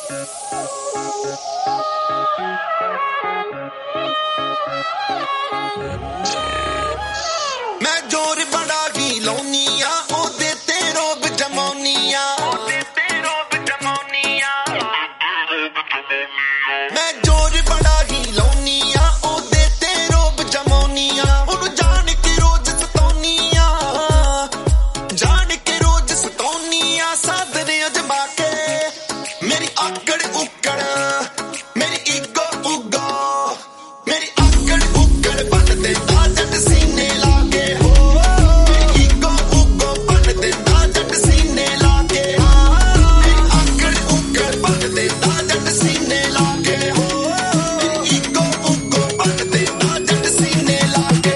मैं जोर बड़ा ही लाउनी आ ओदे ते रोब जमाउनी आ मैं जोर बड़ा ही लाउनी आ ओदे ते रोब जमाउनी आ ओनू जान के रोज सताउनी आ सादरे अजमा के मेरी आकड़ उकड़ मेरी ईगो उगो मेरी आकड़ उकड़ बन देता जट सीने लाके हो मेरी ईगो उगो बन देता जट सीने लाके मेरी आकड़ उकड़ बन देता जट सीने लाके हो मेरी ईगो उगो बन देता जट सीने लाके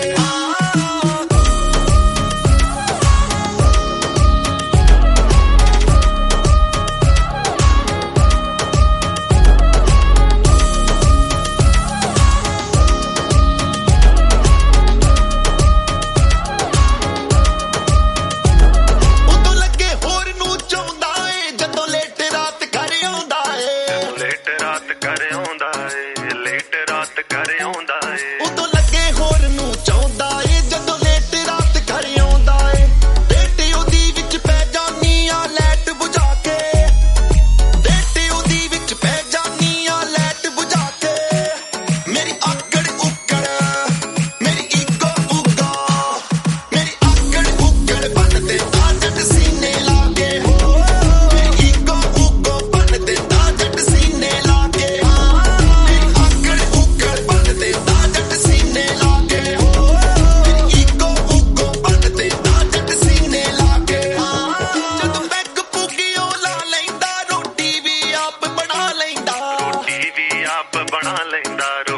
ਉਦੋਂ ਲੱਗੇ ਹੋਰ ਨੂੰ ਚਾਹੁੰਦਾ ਏ ਜਦੋਂ ਲੇਟ ਰਾਤ ਘਰ ਆਉਂਦਾ ਏ ਬੇਟੇ ਉਹਦੀ ਵਿੱਚ ਪੈ ਜਾਨੀ ਆ ਲੈਟ ਬੁਝਾ ਕੇ ਬੇਟੇ ਉਹਦੀ ਵਿੱਚ ਪੈ ਜਾਨੀ ਆ ਲੈਟ ਬੁਝਾ ਕੇ ਮੇਰੀ ਆਕੜ ਉਕੜ ਮੇਰੀ ਈਗੋ ਉਗੋ ਮੇਰੀ ਆਕੜ ਉਕੜ ਬਣ ਦੇਤਾ ਜੱਟ ਸੀਨੇ ਲਾ ਕੇ ਹੋ ਮੇਰੀ ਈਗੋ ਉਗੋ ਬਣ ਦੇਤਾ ਜੱਟ ਸੀਨੇ ਲਾ ਕੇ ਮੇਰੀ ਆਕੜ ਉਕੜ ਬਣ ਦੇਤਾ ਜੱਟ ਸੀਨੇ ਲਾ ਕੇ ਹੋ ਮੇਰੀ ਈਗੋ ਉਗੋ ਬਣ ਦੇਤਾ ਜੱਟ ਸੀਨੇ ਲਾ ਕੇ ਜਦੋਂ ਪੈਗ ਪੁੱਗਿਓ ਲਾ ਲੈਂਦਾ ਰੋਟੀ ਵੀ ਆਪ ਬਣਾ ਲੈਂਦਾ